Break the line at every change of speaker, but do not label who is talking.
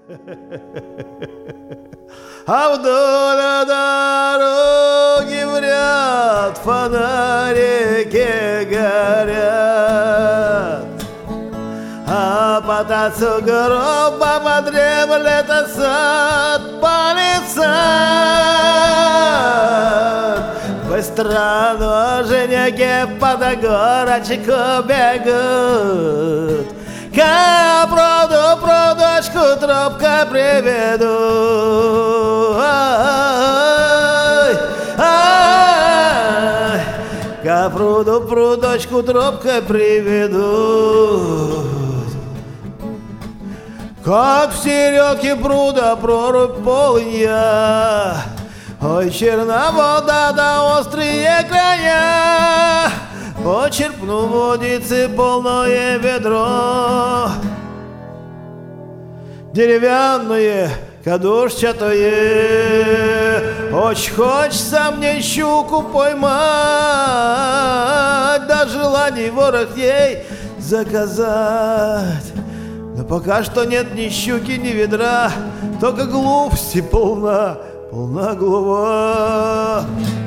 А вдоль дороги в ряд фонарики горят, а под сугробом дремлет сад палисад. Быстро ноженьки под горочку бегут, ко прудочку тропкой приведу. Ко прудочку тропкой приведу. Как в середке пруда прорубь полынья, ой, черна вода да острые края. Почерпну водицы полное ведро, деревянное, кадушчатое. Очень хочется мне щуку поймать, да желаний ворох ей заказать. Но пока что нет ни щуки, ни ведра, только глупости полна голова.